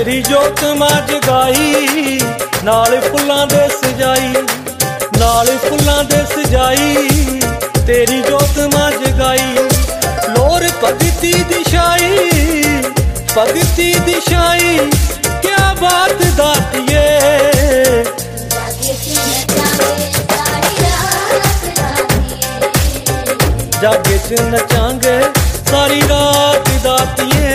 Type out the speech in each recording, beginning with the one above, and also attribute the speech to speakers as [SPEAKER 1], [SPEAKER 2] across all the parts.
[SPEAKER 1] तेरी जोत मां जगाई नाल फुल्लां दे सजाई, नाल फुल्लां दे सजाई, तेरी जोत मां जगाई। लोर भगती दिशाई, भगती दिशाई, क्या बात दातिए। जागे च नचांगे सारी रात दातिए।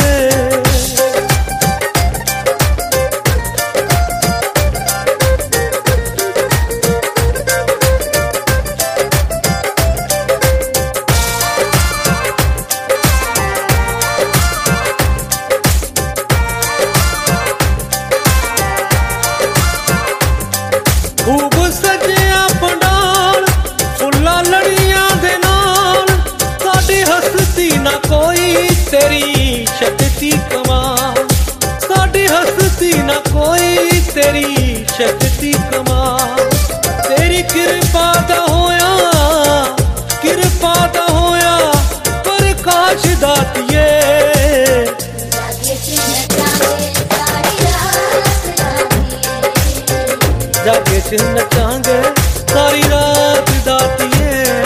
[SPEAKER 1] खूब सजिया पंडाल फुल्ला लड़ियां दे नाल, साडी हस्ती ना कोई तेरी शक्ति कमाल, साडी हस्ती ना कोई तेरी शक्ति कमाल। तेरी कृपा दा होया, कृपा दा होया प्रकाश दातिए। जागे च नचांगे सारी रात दातिए।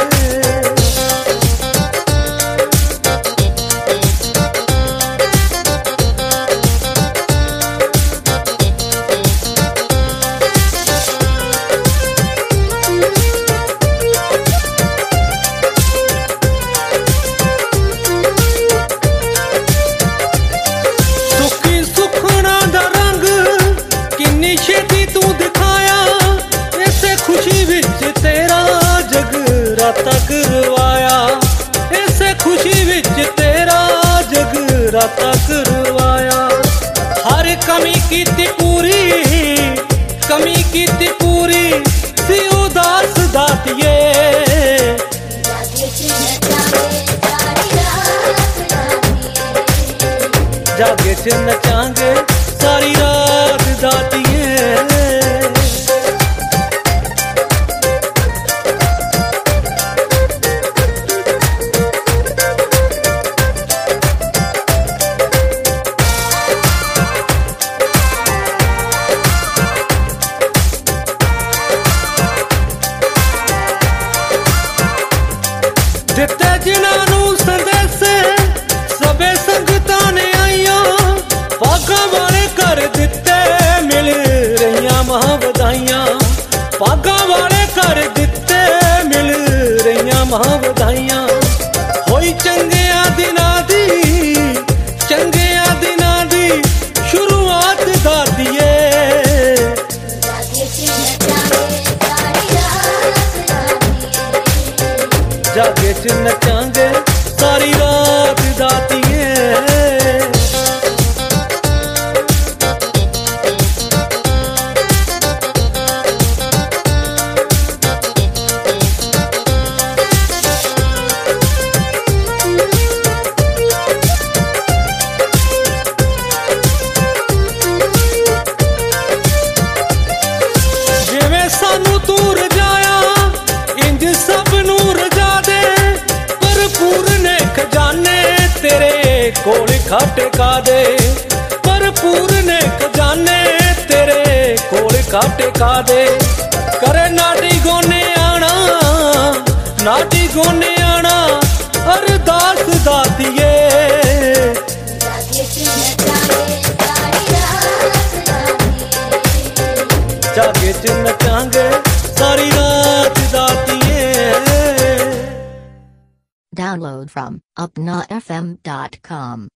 [SPEAKER 1] सुखी सुखना दा रंग किन्नी छेती तू दिखाया, ऐसे खुशी विच तेरा जगराता करवाया, ऐसे खुशी विच तेरा जगराता करवाया। हर कमी कीती पूरी, कमी कीती पूरी, सी उदास दातिए। जागे च नचांगे सारी रात दातिए। दिते जिन्हां नूं संदेसे सबे संगतां ने आईयां, भागां वाले कर दिते मिल रहियां महा वधाइयां, भागां वाले कर दिते मिल रहियां महा वधाइयां। होई चंगियां दिनां दी, चंगियां दिनां दी शुरुआत दातिए। जागे च नचांगे सारी रात दातिए। जिवें सानू तू रजाया इंज सब नू रजा दे, भरपूर ने खजाने तेरे कोल खटका दे, भरपूर ने खजाने तेरे कोल खटका दे। करे नाटी गोने आना, नाटी गोने आना अरदास दातिए। जागे च नचांगे सारी रात दातिए।
[SPEAKER 2] Download from upnafm.com.